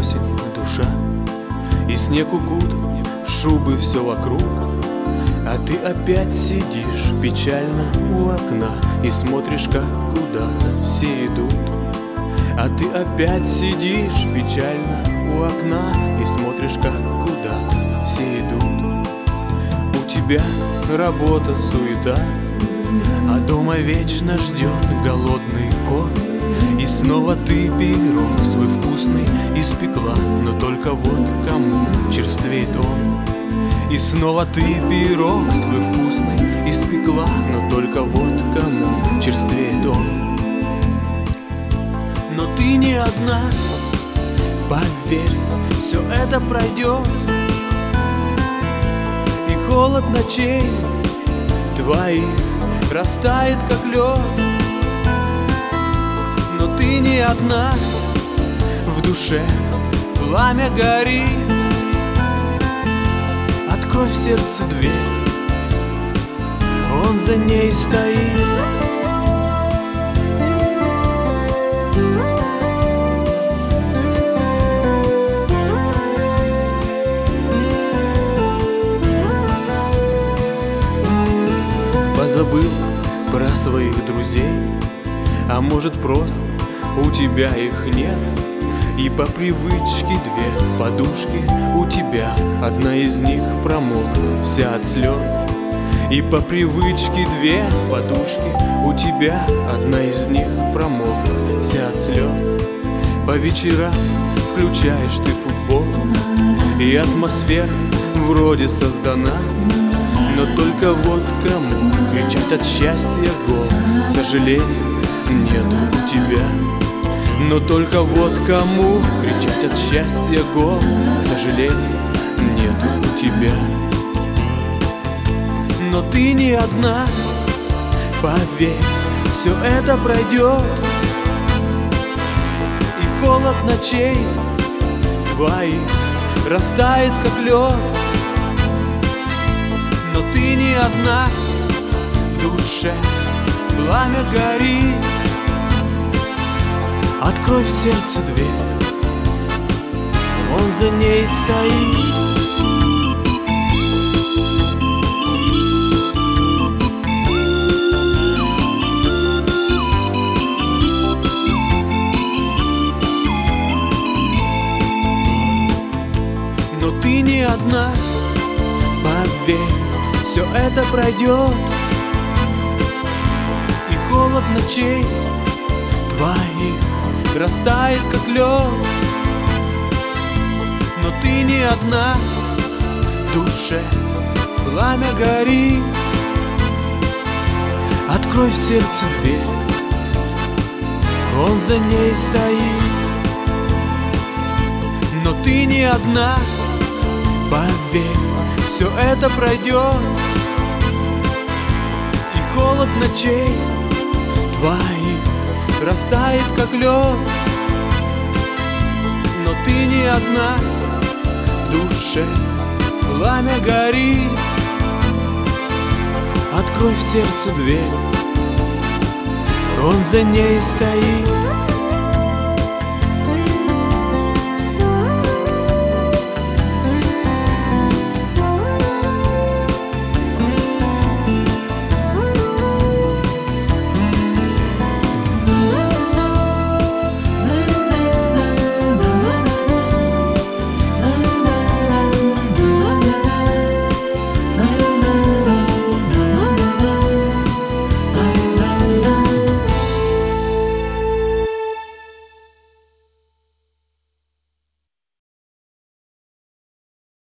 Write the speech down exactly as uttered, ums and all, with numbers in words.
осень, душа, и снег укутан в шубы все вокруг. А ты опять сидишь печально у окна и смотришь, как куда-то все идут. А ты опять сидишь печально у окна и смотришь, как куда-то все идут. У тебя работа, суета, а дома вечно ждет голодный кот. И снова ты пирог свой вкусный испекла, но только вот кому черствеет он. И снова ты пирог свой вкусный испекла, но только вот кому черствеет он. Но ты не одна, поверь, все это пройдет. И холод ночей твоих растает, как лед. Но ты не одна, в душе пламя горит. Открой в сердце дверь, он за ней стоит. Позабыл про своих друзей, а может просто у тебя их нет. И по привычке две подушки у тебя, одна из них промокла вся от слез. И по привычке две подушки у тебя, одна из них промокла вся от слез. По вечерам включаешь ты футбол, и атмосфера вроде создана. Но только вот кому кричать от счастья гол, к сожалению, нету у тебя. Но только вот кому кричать от счастья гол, к сожалению, нету у тебя. Но ты не одна, поверь, все это пройдет. И холод ночей твоих растает, как лед. Но ты не одна, в душе пламя горит. Открой в сердце дверь, он за ней стоит. Но ты не одна, поверь, все это пройдет. И холод ночей твоих растает, как лед. Но ты не одна, в душе пламя горит. Открой в сердце дверь, он за ней стоит. Но ты не одна, поверь, все это пройдет. И холод ночей твоих растает, как лед. Но ты не одна, в душе пламя горит. Открой в сердце дверь, он за ней стоит.